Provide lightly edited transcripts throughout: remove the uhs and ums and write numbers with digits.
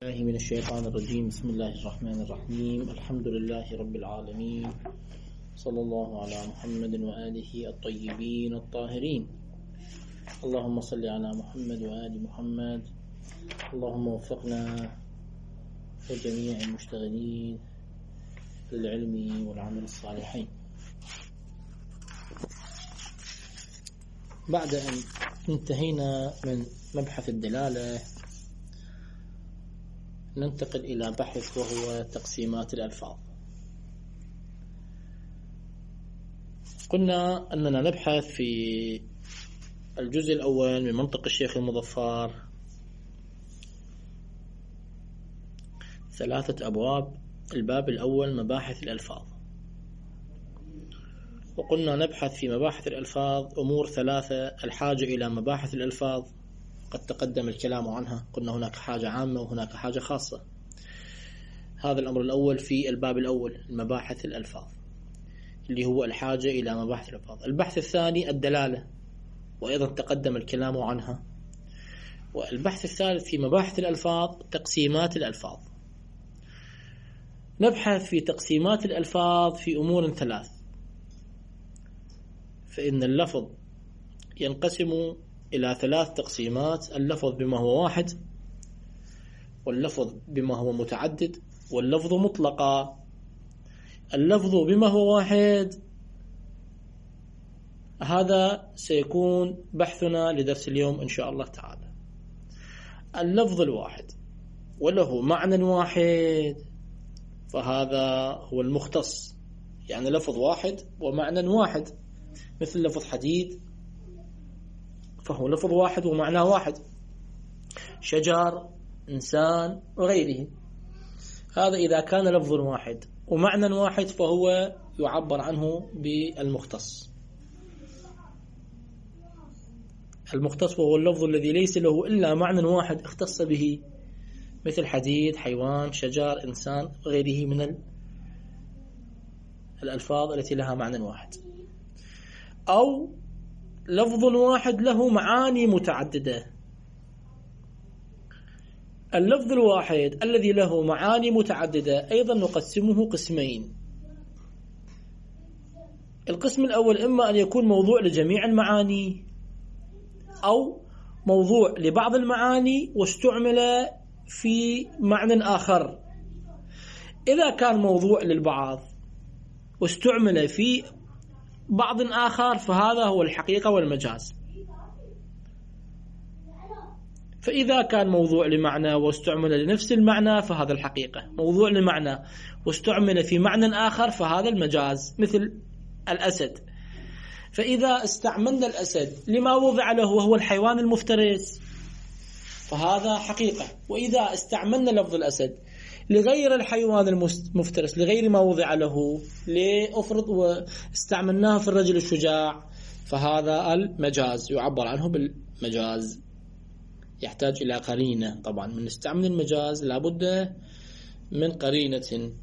الله من الشيطان الرجيم. بسم الله الرحمن الرحيم. الحمد لله رب العالمين، صلى الله على محمد وآله الطيبين الطاهرين. اللهم صل على محمد وآل محمد. اللهم وفقنا وجميع المشتغلين للعلم والعمل الصالحين. بعد أن انتهينا من مبحث الدلالة ننتقل إلى بحث وهو تقسيمات الألفاظ. قلنا أننا نبحث في الجزء الأول من منطق الشيخ المظفر 3 أبواب. الباب الأول مباحث الألفاظ، وقلنا نبحث في مباحث الألفاظ أمور 3: الحاجة إلى مباحث الألفاظ، قد تقدم الكلام عنها، قلنا هناك حاجة عامة وهناك حاجة خاصة. هذا الأمر الأول في الباب الأول مباحث الألفاظ، اللي هو الحاجة إلى مباحث الألفاظ. البحث الثاني الدلالة، وأيضا تقدم الكلام عنها. والبحث الثالث في مباحث الألفاظ تقسيمات الألفاظ. نبحث في تقسيمات الألفاظ في أمور 3: فإن اللفظ ينقسم إلى 3 تقسيمات: اللفظ بما هو واحد، واللفظ بما هو متعدد، واللفظ مطلقا. اللفظ بما هو واحد هذا سيكون بحثنا لدرس اليوم إن شاء الله تعالى. اللفظ الواحد وله معنى واحد فهذا هو المختص، يعني لفظ واحد ومعنى واحد، مثل لفظ حديد فهو لفظ واحد ومعناه واحد، شجر، إنسان وغيره. هذا إذا كان لفظ واحد ومعنى واحد فهو يعبر عنه بالمختص. المختص وهو اللفظ الذي ليس له إلا معنى واحد اختص به، مثل حديد، حيوان، شجر، إنسان وغيره من الألفاظ التي لها معنى واحد. أو لفظ واحد له معاني متعددة. اللفظ الواحد الذي له معاني متعددة أيضا نقسمه قسمين. القسم الأول إما أن يكون موضوع لجميع المعاني، أو موضوع لبعض المعاني واستعمل في معنى آخر. إذا كان موضوع للبعض واستعمل في بعض آخر فهذا هو الحقيقة والمجاز. فإذا كان موضوع لمعنى واستعمل لنفس المعنى فهذا الحقيقة، موضوع لمعنى واستعمل في معنى آخر فهذا المجاز، مثل الأسد. فإذا استعملنا الأسد لما وضع له وهو الحيوان المفترس فهذا حقيقة، وإذا استعملنا لفظ الأسد لغير الحيوان المفترس، لغير ما وضع له، لأفرض واستعملناه في الرجل الشجاع فهذا المجاز، يعبر عنه بالمجاز، يحتاج إلى قرينة. طبعا من نستعمل المجاز لابد من قرينة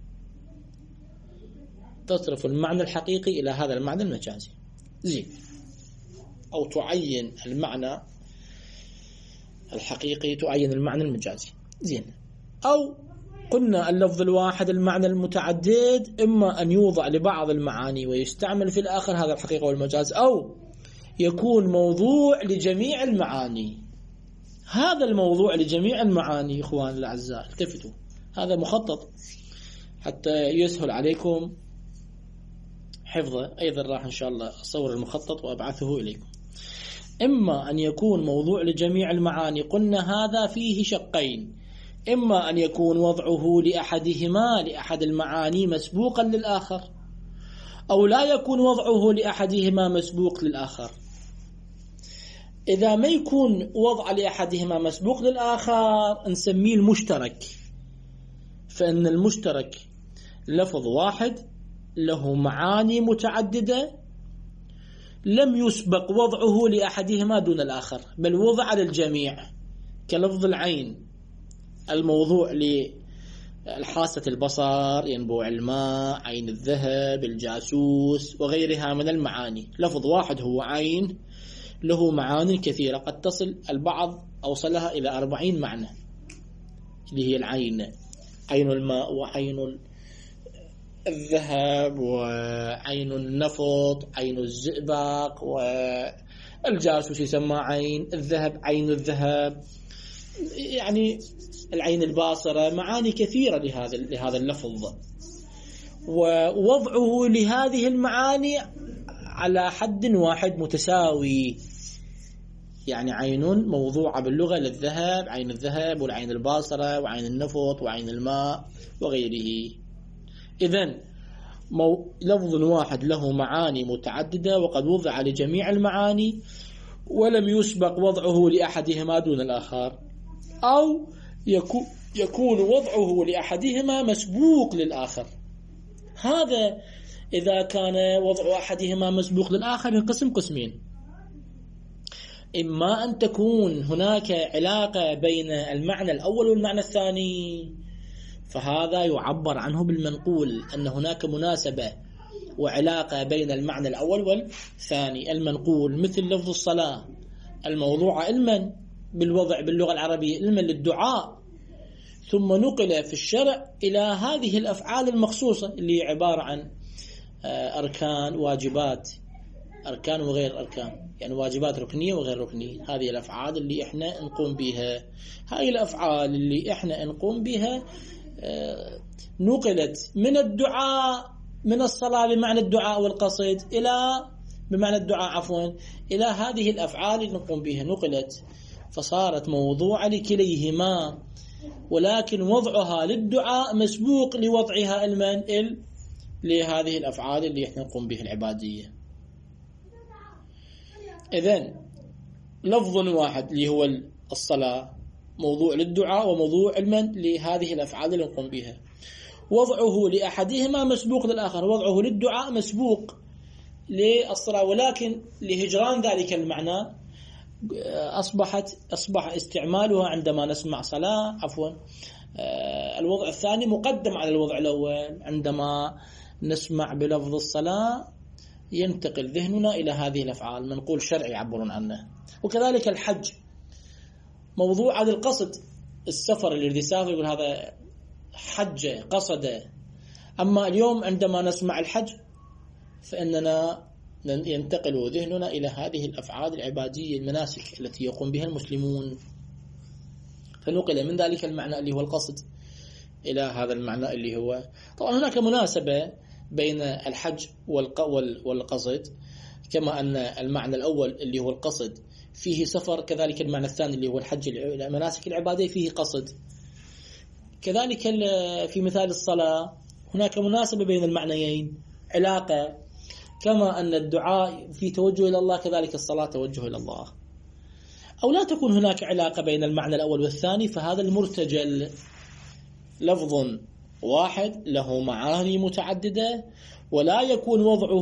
تصرف المعنى الحقيقي إلى هذا المعنى المجازي، زين، أو تعين المعنى الحقيقي تعين المعنى المجازي، زين. أو قلنا اللفظ الواحد المعنى المتعدد إما أن يوضع لبعض المعاني ويستعمل في الآخر، هذا الحقيقة والمجاز، أو يكون موضوع لجميع المعاني. هذا الموضوع لجميع المعاني إخوان الأعزاء التفتوا، هذا مخطط حتى يسهل عليكم حفظه. أيضا راح إن شاء الله أصور المخطط وأبعثه إليكم. إما أن يكون موضوع لجميع المعاني، قلنا هذا فيه شقين: إما أن يكون وضعه لأحدهما لأحد المعاني مسبوقا للآخر، أو لا يكون وضعه لأحدهما مسبوق للآخر. إذا ما يكون وضع لأحدهما مسبوق للآخر نسميه المشترك، فإن المشترك لفظ واحد له معاني متعددة لم يسبق وضعه لأحدهما دون الآخر، بل وضع للجميع، كلفظ العين الموضوع لحاسة البصر، ينبوع الماء، عين الذهب، الجاسوس وغيرها من المعاني. لفظ واحد هو عين له معاني كثيرة، قد تصل البعض أوصلها إلى 40 معنى، اللي هي العين، عين الماء وعين الذهب وعين النفط، عين الزئبق، والجاسوس يسمى عين الذهب، عين الذهب، يعني العين الباصرة، معاني كثيرة لهذا اللفظ، ووضعه لهذه المعاني على حد واحد متساوي، يعني عين موضوعة باللغة للذهب، عين الذهب والعين الباصرة وعين النفط وعين الماء وغيره. إذن لفظ واحد له معاني متعددة وقد وضع لجميع المعاني ولم يسبق وضعه لأحدهما دون الآخر، أو يكون وضعه لأحدهما مسبوق للآخر. هذا إذا كان وضع أحدهما مسبوق للآخر ينقسم قسمين: إما أن تكون هناك علاقة بين المعنى الأول والمعنى الثاني، فهذا يعبر عنه بالمنقول، أن هناك مناسبة وعلاقة بين المعنى الأول والثاني. المنقول مثل لفظ الصلاة الموضوع علما بالوضع باللغة العربية علما للدعاء، ثم نقل في الشرع إلى هذه الأفعال المخصوصة اللي عبارة عن أركان، واجبات، أركان وغير أركان، يعني واجبات ركنية وغير ركنية. هذه الأفعال اللي إحنا نقوم بها، هاي الأفعال اللي إحنا نقوم بها نقلت من الدعاء، من الصلاة بمعنى الدعاء والقصد بمعنى الدعاء عفوا، إلى هذه الأفعال اللي نقوم بها، نقلت فصارت موضوعة لكليهما، ولكن وضعها للدعاء مسبوق لوضعها لهذه الأفعال اللي احنا نقوم بها العبادية. إذن لفظ واحد اللي هو الصلاة موضوع للدعاء وموضوع علما لهذه الأفعال اللي نقوم بها، وضعه لأحدهما مسبوق للآخر، وضعه للدعاء مسبوق للصلاة، ولكن لهجران ذلك المعنى أصبح استعمالها عندما نسمع صلاة الوضع الثاني مقدم على الوضع الأول. عندما نسمع بلفظ الصلاة ينتقل ذهننا إلى هذه الأفعال، منقول شرعي يعبرون عنه. وكذلك الحج موضوع على القصد، السفر اللي يسافر يقول هذا حج قصد. أما اليوم عندما نسمع الحج فإننا ينتقل ذهننا إلى هذه الأفعال العبادية، المناسك التي يقوم بها المسلمون، فنقل من ذلك المعنى اللي هو القصد إلى هذا المعنى اللي هو. طبعا هناك مناسبة بين الحج والقصد، كما أن المعنى الأول اللي هو القصد فيه سفر، كذلك المعنى الثاني اللي هو الحج المناسك العبادية فيه قصد. كذلك في مثال الصلاة هناك مناسبة بين المعنيين، علاقة، كما أن الدعاء في توجه إلى الله كذلك الصلاة توجه إلى الله. أو لا تكون هناك علاقة بين المعنى الأول والثاني، فهذا المرتجل لفظ واحد له معاني متعددة ولا يكون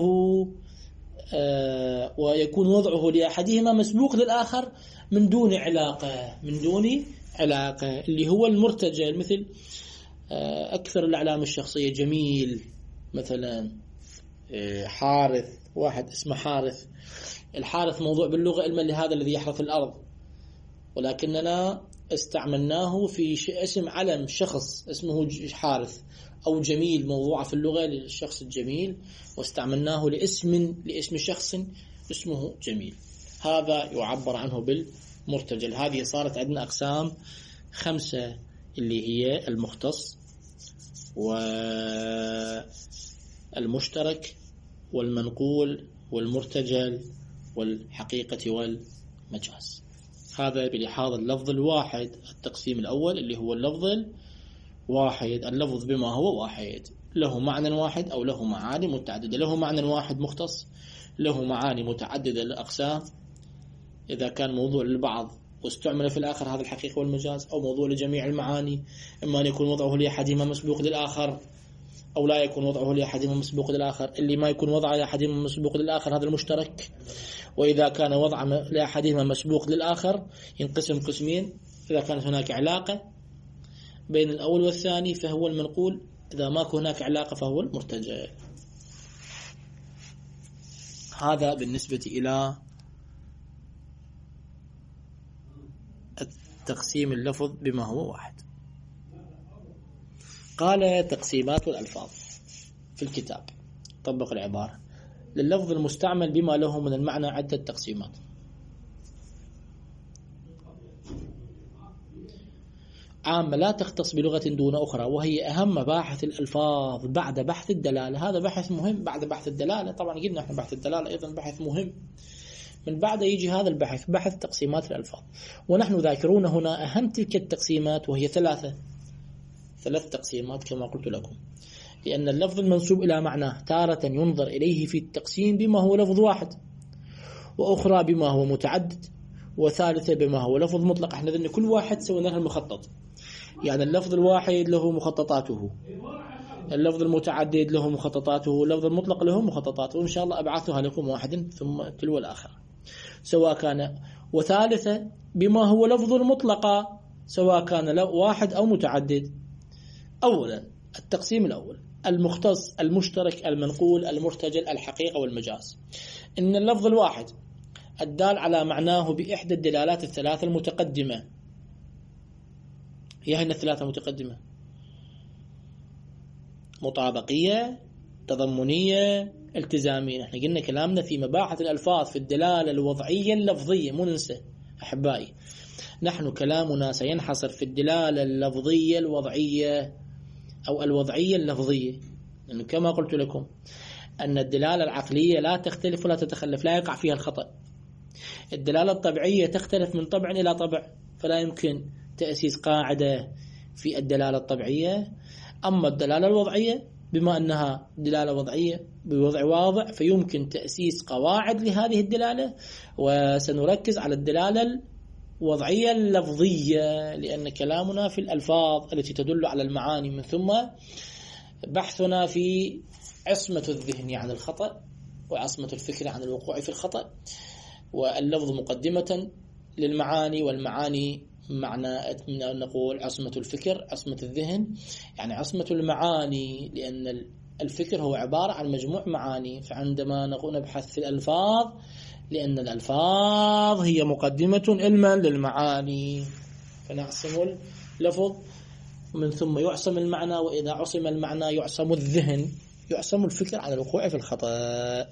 وضعه لأحدهما مسبوق للآخر من دون علاقة، اللي هو المرتجل. مثل أكثر الأعلام الشخصية جميل مثلا، حارث، واحد اسمه حارث. الحارث موضوع باللغة علما لهذا الذي يحرث الأرض، ولكننا استعملناه في اسم علم شخص اسمه حارث، أو جميل موضوعة في اللغة للشخص الجميل، واستعملناه لاسم شخص اسمه جميل. هذا يعبر عنه بالمرتجل. هذه صارت عندنا أقسام 5 اللي هي المختص والمشترك والمنقول والمرتجل والحقيقة والمجاز. هذا بلحاظ اللفظ الواحد. التقسيم الأول اللي هو اللفظ الواحد، اللفظ بما هو واحد، له معنى واحد أو له معاني متعددة. له معنى واحد مختص، له معاني متعددة للأقسام، إذا كان موضوع للبعض واستعمل في الآخر هذا الحقيقة والمجاز، أو موضوع لجميع المعاني، إما أن يكون وضعه لأحدهما مسبوق للآخر أو لا يكون وضعه لأحدهما مسبوق للآخر. اللي ما يكون وضعه لأحدهما مسبوق للآخر هذا المشترك. وإذا كان وضع لأحدهما مسبوق للآخر ينقسم قسمين: إذا كانت هناك علاقة بين الأول والثاني فهو المنقول، إذا ما كان هناك علاقة فهو المرتجل. هذا بالنسبة إلى تقسيم اللفظ بما هو واحد. قال تقسيمات الألفاظ في الكتاب. طبق العبارة: لللفظ المستعمل بما له من المعنى عدة تقسيمات. عامة لا تختص بلغة دون أخرى، وهي أهم مباحث الألفاظ بعد بحث الدلالة. هذا بحث مهم بعد بحث الدلالة. طبعا قلنا احنا بحث الدلالة أيضا بحث مهم، من بعد يجي هذا البحث، بحث تقسيمات الألفاظ. ونحن ذاكرون هنا أهم تلك التقسيمات، وهي ثلاث تقسيمات كما قلت لكم. لأن اللفظ المنسوب إلى معناه تارة ينظر إليه في التقسيم بما هو لفظ واحد، وأخرى بما هو متعدد، وثالثة بما هو لفظ مطلق. احنا ذن كل واحد سوينا له المخطط، يعني اللفظ الواحد له مخططاته، اللفظ المتعدد له مخططاته، اللفظ المطلق له مخططاته، وإن شاء الله أبعثها لكم واحدا ثم تلو الآخر سواء كان. وثالثة بما هو لفظ المطلقة سواء كان واحد أو متعدد. أولا التقسيم الأول: المختص، المشترك، المنقول، المرتجل، الحقيقة والمجاز. إن اللفظ الواحد الدال على معناه بإحدى الدلالات الثلاثة المتقدمة. هي هن الثلاثة المتقدمة: مطابقية، تضمنية، التزامية. احنا قلنا كلامنا في مباحث الألفاظ في الدلالة الوضعية اللفظية، مو ننسى أحبائي، نحن كلامنا سينحصر في الدلالة اللفظية الوضعية أو الوضعية اللفظية، لأنه كما قلت لكم أن الدلالة العقلية لا تختلف ولا تتخلف، لا يقع فيها الخطأ. الدلالة الطبيعية تختلف من طبع إلى طبع، فلا يمكن تأسيس قاعدة في الدلالة الطبيعية. أما الدلالة الوضعية بما أنها دلالة وضعية بوضع واضع، فيمكن تأسيس قواعد لهذه الدلالة، وسنركز على الدلالة الوضعية اللفظية، لأن كلامنا في الألفاظ التي تدل على المعاني، من ثم بحثنا في عصمة الذهن عن الخطأ، وعصمة الفكر عن الوقوع في الخطأ. واللفظ مقدمة للمعاني، والمعاني معنى نقول عصمة الفكر، عصمة الذهن يعني عصمة المعاني، لأن الفكر هو عبارة عن مجموع معاني. فعندما نقول نبحث في الألفاظ، لأن الألفاظ هي مقدمة علما للمعاني، فنعصم اللفظ ومن ثم يعصم المعنى، وإذا عصم المعنى يعصم الذهن، يعصم الفكر عن الوقوع في الخطأ.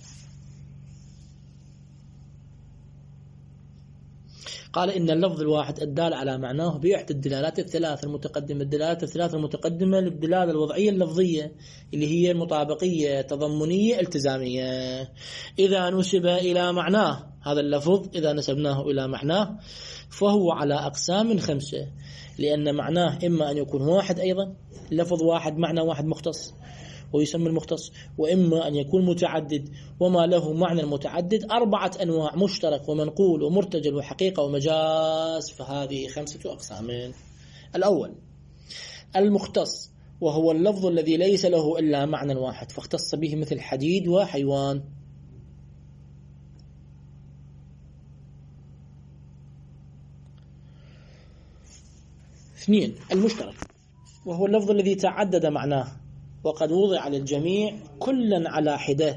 قال إن اللفظ الواحد الدال على معناه بإحدى الدلالات الثلاث المتقدمة. الدلالات الثلاث المتقدمة للدلالة الوضعية اللفظية اللي هي المطابقية، تضمنية، التزامية. إذا نسب إلى معناه، هذا اللفظ إذا نسبناه إلى معناه فهو على أقسام 5، لأن معناه إما أن يكون واحد، أيضا لفظ واحد معنى واحد مختص ويسمى المختص، وإما أن يكون متعدد وما له معنى المتعدد 4 أنواع: مشترك ومنقول ومرتجل وحقيقة ومجاز. فهذه 5 أقسام. الأول المختص، وهو اللفظ الذي ليس له إلا معنى واحد فاختص به، مثل حديد وحيوان. اثنين المشترك، وهو اللفظ الذي تعدد معناه وقد وضع للجميع كلا على حدة،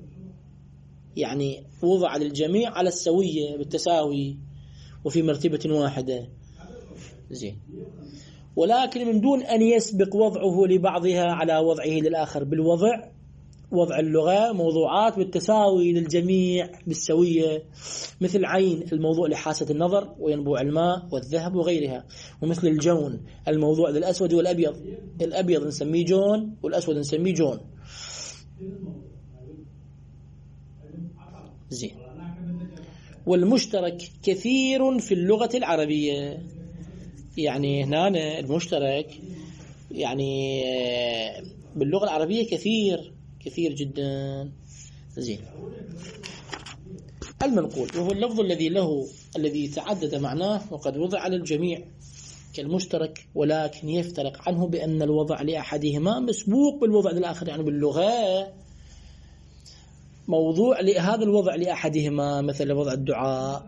يعني وضع للجميع على السوية بالتساوي وفي مرتبة واحدة، زين، ولكن من دون أن يسبق وضعه لبعضها على وضعه للآخر بالوضع. وضع اللغة موضوعات بالتساوي للجميع بالسوية، مثل عين الموضوع لحاسة النظر وينبوع الماء والذهب وغيرها، ومثل الجون الموضوع للأسود والأبيض، الأبيض نسميه جون والأسود نسميه جون، زين. والمشترك كثير في اللغة العربية، يعني هنا المشترك يعني باللغة العربية كثير جدا، زين. المنقول، وهو اللفظ الذي تعدد معناه وقد وضع على الجميع كالمشترك، ولكن يفترق عنه بأن الوضع لأحدهما مسبوق بالوضع للآخر. يعني باللغة موضوع لهذا الوضع لأحدهما، مثل وضع الدعاء،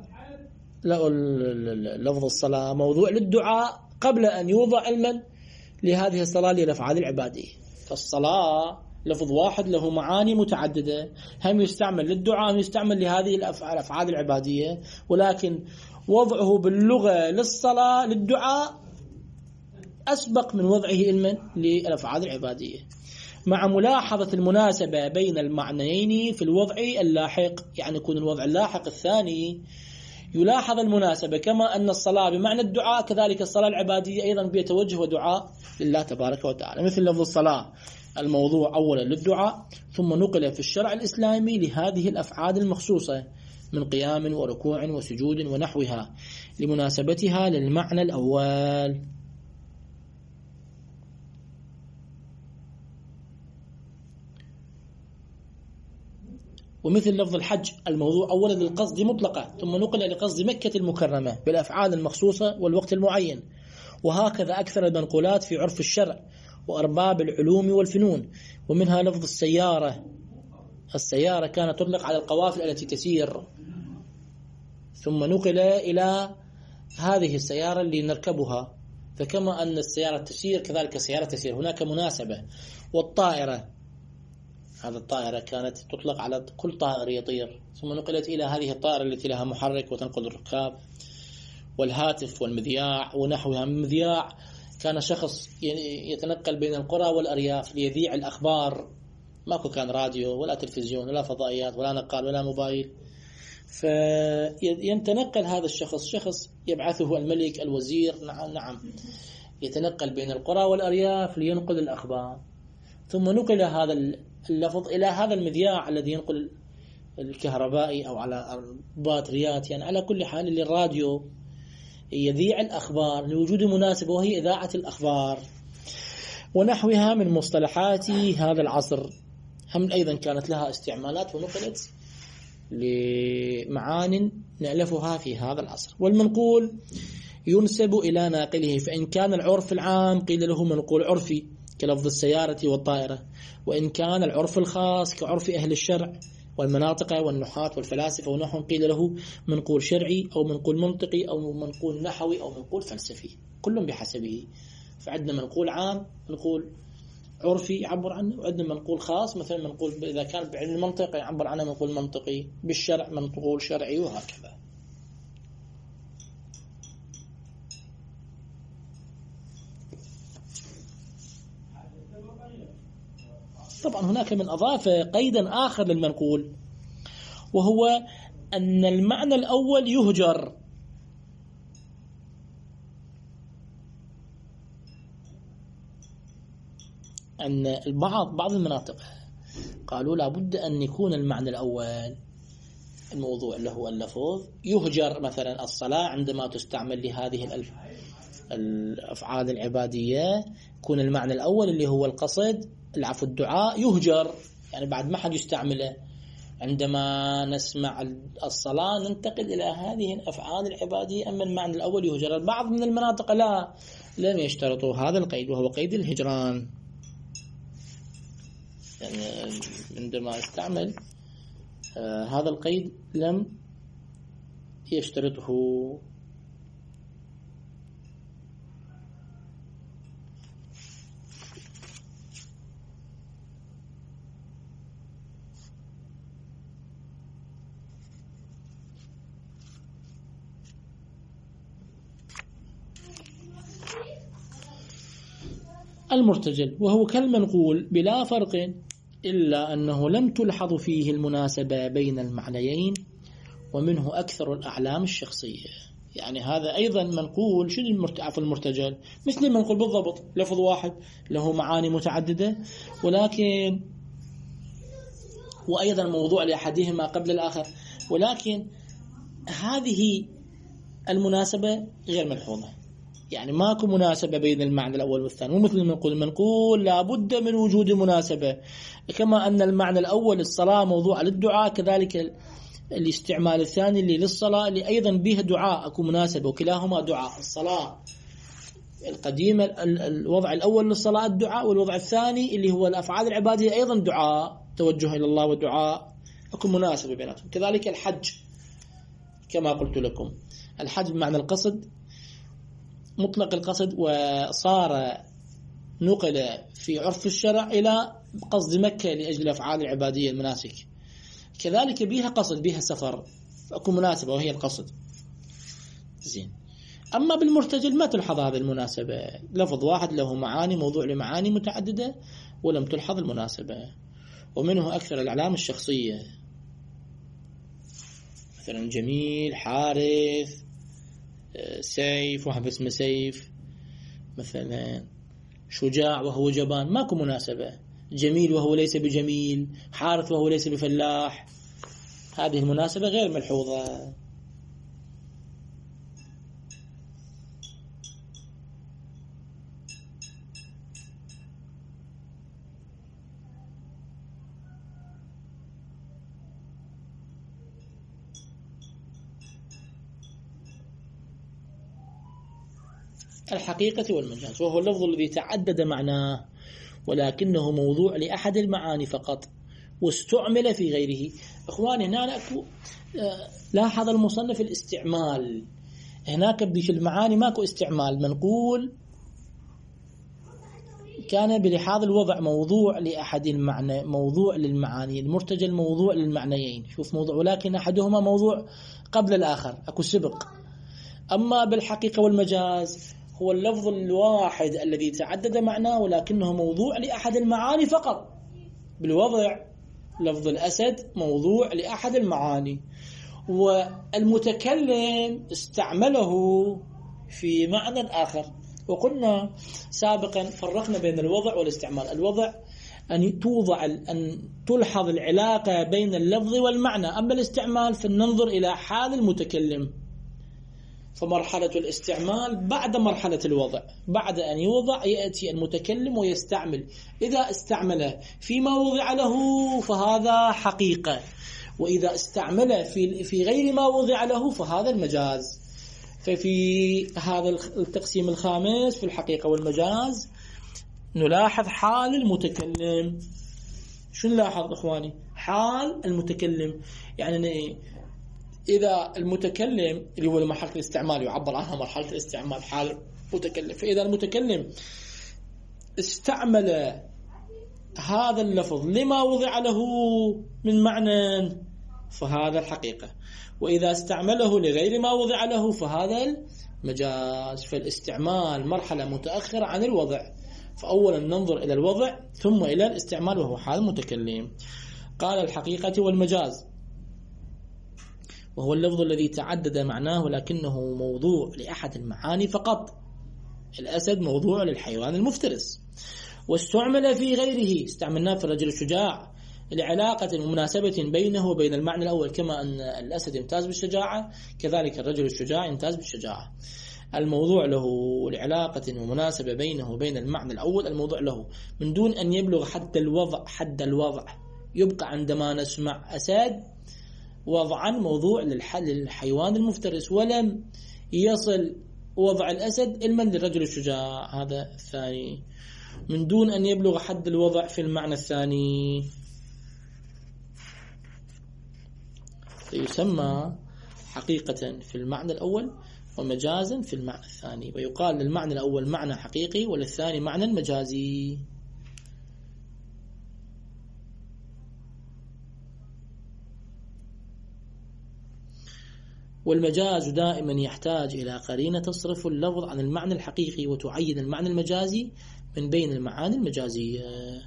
لفظ الصلاة موضوع للدعاء قبل أن يوضع علما لهذه الصلاة للأفعال العبادية. فالصلاة لفظ واحد له معاني متعددة، هم يستعمل للدعاء هم يستعمل لهذه الأفعال العبادية، ولكن وضعه باللغة للصلاة للدعاء أسبق من وضعه علما للأفعال العبادية، مع ملاحظة المناسبة بين المعنيين في الوضع اللاحق. يعني يكون الوضع اللاحق الثاني يلاحظ المناسبة، كما أن الصلاة بمعنى الدعاء كذلك الصلاة العبادية أيضا بيتوجه ودعاء لله تبارك وتعالى، مثل لفظ الصلاة الموضوع أولا للدعاء، ثم نقل في الشرع الإسلامي لهذه الأفعال المخصوصة من قيام وركوع وسجود ونحوها لمناسبتها للمعنى الأول. ومثل لفظ الحج الموضوع أولا للقصد مطلقة، ثم نقل لقصد مكة المكرمة بالأفعال المخصوصة والوقت المعين. وهكذا أكثر المنقولات في عرف الشرع وأرباب العلوم والفنون. ومنها لفظ السيارة كانت تطلق على القوافل التي تسير، ثم نقل إلى هذه السيارة اللي نركبها، فكما أن السيارة تسير كذلك السيارة تسير، هناك مناسبة. والطائرة، هذا الطائرة كانت تطلق على كل طائر يطير، ثم نقلت إلى هذه الطائرة التي لها محرك وتنقل الركاب. والهاتف والمذياع ونحوها. من مذياع كان شخص يتنقل بين القرى والأرياف ليذيع الأخبار، ماكو كان راديو ولا تلفزيون ولا فضائيات ولا نقال ولا موبايل، فيتنقل هذا الشخص، شخص يبعثه الملك الوزير، نعم يتنقل بين القرى والأرياف لينقل الأخبار. ثم نقل هذا اللفظ إلى هذا المذياع الذي ينقل الكهربائي أو على باتريات، يعني على كل حال للراديو يذيع الأخبار لوجود مناسبة وهي إذاعة الأخبار ونحوها من مصطلحات هذا العصر. هم أيضا كانت لها استعمالات ونقلت لمعان نألفها في هذا العصر. والمنقول ينسب إلى ناقله، فإن كان العرف العام قيل له منقول عرفي كلفظ السيارة والطائرة، وإن كان العرف الخاص كعرف أهل الشرع والمناطق والنحاة والفلاسفة ونحوهم قيل له منقول شرعي أو منقول منطقي أو منقول نحوي أو منقول فلسفي، كل بحسبه. فعندنا منقول عام، منقول عرفي يعبر عنه، وعندنا منقول خاص مثلا منقول إذا كان بعلم المنطق يعبر عنه منقول منطقي، بالشرع منقول شرعي، وهكذا. طبعا هناك من أضاف قيدا آخر للمنقول، وهو أن المعنى الأول يهجر. أن بعض المناطق قالوا لابد أن يكون المعنى الأول الموضوع اللي هو اللفظ يهجر. مثلا الصلاة عندما تستعمل لهذه الأفعال العبادية يكون المعنى الأول اللي هو القصد الدعاء يهجر، يعني بعد ما حد يستعمله. عندما نسمع الصلاة ننتقل إلى هذه الأفعال العبادية، أما المعنى الأول يهجر. البعض من المناطق لم يشترطوا هذا القيد، وهو قيد الهجران، يعني عندما استعمل هذا القيد لم يشترطه. المرتجل وهو كالمنقول بلا فرق، إلا أنه لم تلحظ فيه المناسبة بين المعنيين، ومنه أكثر الأعلام الشخصية. يعني هذا أيضا منقول المرتجل مثل المنقول بالضبط، لفظ واحد له معاني متعددة، ولكن وأيضا موضوع لأحدهما قبل الآخر، ولكن هذه المناسبة غير ملحوظة، يعني ماكو مناسبة بين المعنى الأول والثاني. ومثل المنقول لابد من وجود مناسبة، كما أن المعنى الأول الصلاة موضوع للدعاء، كذلك الاستعمال الثاني اللي للصلاة اللي أيضا به دعاء أكو مناسبة، وكلاهما دعاء. الصلاة القديمة الوضع الأول للصلاة الدعاء، والوضع الثاني اللي هو الأفعال العبادية أيضا دعاء، توجه إلى الله ودعاء، أكو مناسبة بيناتهم. كذلك الحج كما قلت لكم، الحج بمعنى القصد مطلق القصد، وصار نقل في عرف الشرع إلى قصد مكة لأجل الأفعال العبادية المناسك. كذلك بها قصد، بها سفر، فأكو مناسبة وهي القصد. زين. أما بالمرتجل ما تلحظ هذه المناسبة، لفظ واحد له معاني، موضوع لمعاني متعددة، ولم تلحظ المناسبة. ومنه أكثر الأعلام الشخصية، مثلا جميل، حارث، سيف، واحد اسمه سيف، مثلا شجاع وهو جبان، ماكو مناسبة. جميل وهو ليس بجميل، حارث وهو ليس بفلاح، هذه المناسبة غير ملحوظة. الحقيقة والمجاز، وهو اللفظ الذي تعدد معناه ولكنه موضوع لأحد المعاني فقط واستعمل في غيره. إخواني هنا لاحظ المصنف الاستعمال، هناك في المعاني ماكو استعمال، منقول كان بلحاظ الوضع موضوع لأحد المعنى، موضوع للمعاني، المرتجل موضوع للمعنيين، شوف موضوع، ولكن أحدهما موضوع قبل الآخر، أكو سبق. أما بالحقيقة والمجاز هو اللفظ الواحد الذي تعدد معناه ولكنه موضوع لأحد المعاني فقط. بالوضع لفظ الأسد موضوع لأحد المعاني، والمتكلم استعمله في معنى آخر. وقلنا سابقا فرقنا بين الوضع والاستعمال. الوضع أن تلحظ العلاقة بين اللفظ والمعنى، أما الاستعمال فننظر إلى حال المتكلم. فمرحلة الاستعمال بعد مرحلة الوضع، بعد أن يوضع يأتي المتكلم ويستعمل. إذا استعمل فيما وضع له فهذا حقيقة، وإذا استعمل في غير ما وضع له فهذا المجاز. ففي هذا التقسيم الخامس في الحقيقة والمجاز نلاحظ حال المتكلم. شو نلاحظ إخواني؟ حال المتكلم، يعني إذا المتكلم اللي هو مرحلة الاستعمال يعبر عنها مرحلة الاستعمال حال المتكلم، فإذا المتكلم استعمل هذا اللفظ لما وضع له من معنى فهذا الحقيقة، وإذا استعمله لغير ما وضع له فهذا المجاز. فالاستعمال مرحلة متأخرة عن الوضع، فأولا ننظر إلى الوضع ثم إلى الاستعمال وهو حال المتكلم. قال الحقيقة والمجاز وهو اللفظ الذي تعدد معناه ولكنه موضوع لأحد المعاني فقط. الأسد موضوع للحيوان المفترس، واستعمل في غيره، استعملناه في الرجل الشجاع لعلاقة ومناسبة بينه وبين المعنى الأول، كما أن الأسد يمتاز بالشجاعة كذلك الرجل الشجاع يمتاز بالشجاعة. الموضوع له لعلاقة ومناسبة بينه وبين المعنى الأول، الموضوع له من دون أن يبلغ حد الوضع، يبقى عندما نسمع أسد وضعا موضوع للحيوان المفترس، ولم يصل وضع الأسد علما للرجل الشجاع. هذا الثاني من دون أن يبلغ حد الوضع في المعنى الثاني، فيسمى حقيقة في المعنى الأول ومجازا في المعنى الثاني، ويقال للمعنى الأول معنى حقيقي وللثاني معنى مجازي. والمجاز دائما يحتاج إلى قرينة تصرف اللفظ عن المعنى الحقيقي وتعين المعنى المجازي من بين المعاني المجازية.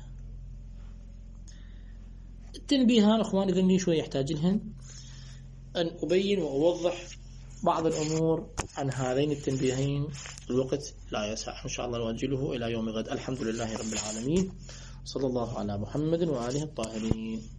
التنبيهان أخواني ذنبي شوي يحتاج لهن أن أبين وأوضح بعض الأمور عن هذين التنبيهين، الوقت لا يسع، إن شاء الله نؤجله إلى يوم غد. الحمد لله رب العالمين، صلى الله على محمد وآله الطاهرين.